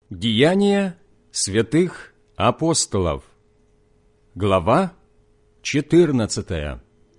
Деяния святых апостолов. Глава 14.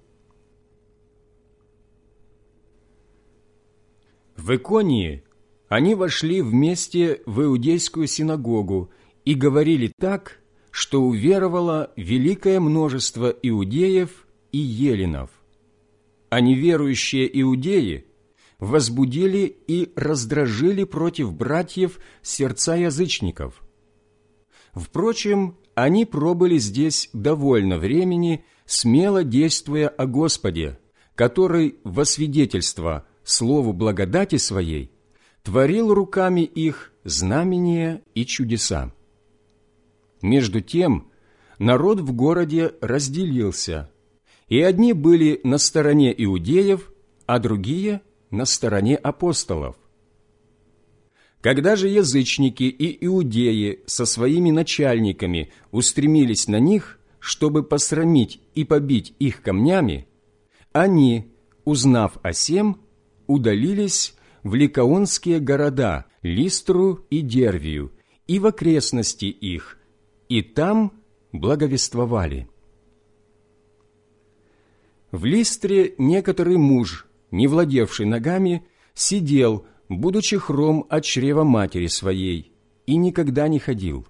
В Иконии они вошли вместе в иудейскую синагогу и говорили так, что уверовало великое множество иудеев и еленов. А неверующие иудеи возбудили и раздражили против братьев сердца язычников. Впрочем, они пробыли здесь довольно времени, смело действуя о Господе, который во свидетельство слову благодати своей творил руками их знамения и чудеса. Между тем народ в городе разделился, и одни были на стороне иудеев, а другие – на стороне апостолов. Когда же язычники и иудеи со своими начальниками устремились на них, чтобы посрамить и побить их камнями, они, узнав о сем, удалились в ликаонские города Листру и Дервию и в окрестности их, и там благовествовали. В Листре некоторый муж, не владевший ногами, сидел, будучи хром от чрева матери своей, и никогда не ходил.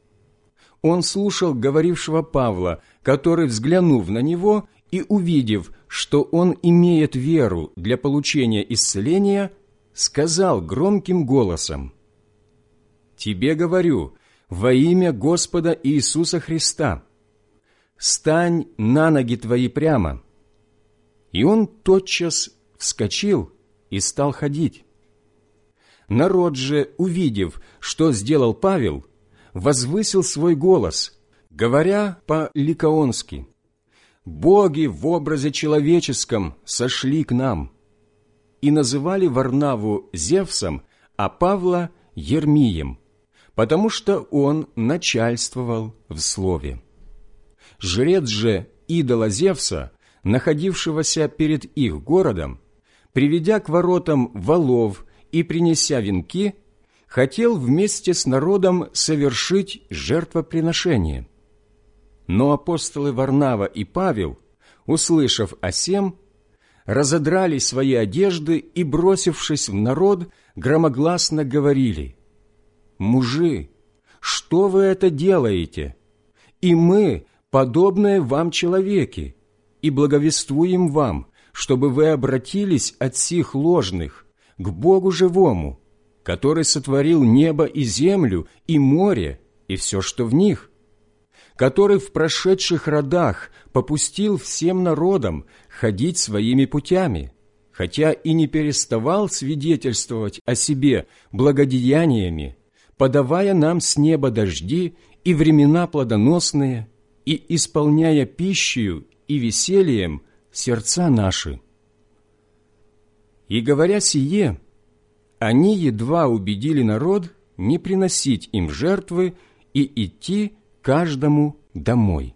Он слушал говорившего Павла, который, взглянув на него и увидев, что он имеет веру для получения исцеления, сказал громким голосом: «Тебе говорю, во имя Господа Иисуса Христа, стань на ноги твои прямо». И он тотчас вскочил и стал ходить. Народ же, увидев, что сделал Павел, возвысил свой голос, говоря по-ликаонски: «Боги в образе человеческом сошли к нам», и называли Варнаву Зевсом, а Павла Ермием, потому что он начальствовал в слове. Жрец же идола Зевса, находившегося перед их городом, приведя к воротам волов и принеся венки, хотел вместе с народом совершить жертвоприношение. Но апостолы Варнава и Павел, услышав о сем, разодрали свои одежды и, бросившись в народ, громогласно говорили: «Мужи, что вы это делаете? И мы, подобные вам человеки, и благовествуем вам, чтобы вы обратились от сих ложных к Богу живому, который сотворил небо и землю, и море, и все, что в них, который в прошедших родах попустил всем народам ходить своими путями, хотя и не переставал свидетельствовать о себе благодеяниями, подавая нам с неба дожди и времена плодоносные, и исполняя пищею и весельем сердца наши». И говоря сие, они едва убедили народ не приносить им жертвы и идти каждому домой.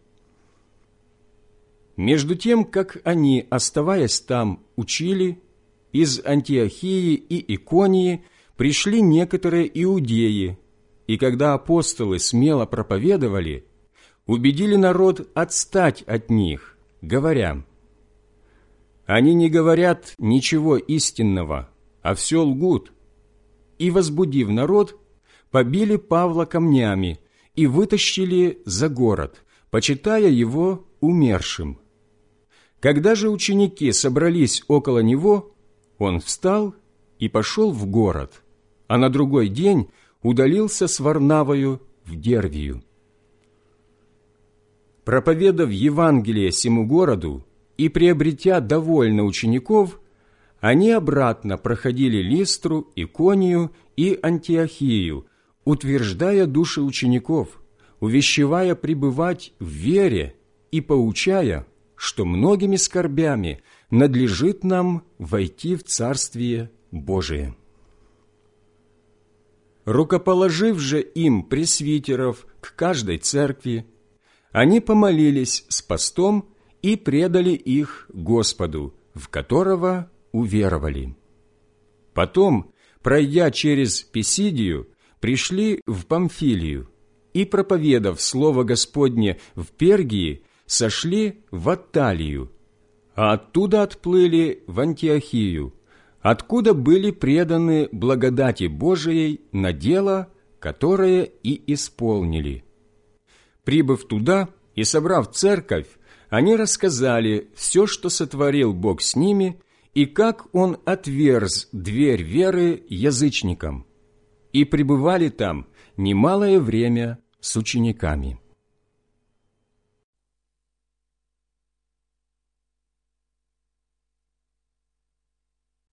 Между тем, как они, оставаясь там, учили, из Антиохии и Иконии пришли некоторые иудеи, и когда апостолы смело проповедовали, убедили народ отстать от них, говоря: «Они не говорят ничего истинного, а все лгут». И, возбудив народ, побили Павла камнями и вытащили за город, почитая его умершим. Когда же ученики собрались около него, он встал и пошел в город, а на другой день удалился с Варнавою в Дервию. Проповедав Евангелие сему городу и приобретя довольно учеников, они обратно проходили Листру, Иконию и Антиохию, утверждая души учеников, увещевая пребывать в вере и поучая, что многими скорбями надлежит нам войти в Царствие Божие. Рукоположив же им пресвитеров к каждой церкви, они помолились с постом и предали их Господу, в которого уверовали. Потом, пройдя через Писидию, пришли в Памфилию и, проповедав Слово Господне в Пергии, сошли в Атталию, а оттуда отплыли в Антиохию, откуда были преданы благодати Божией на дело, которое и исполнили. Прибыв туда и собрав церковь, они рассказали все, что сотворил Бог с ними, и как Он отверз дверь веры язычникам, и пребывали там немалое время с учениками.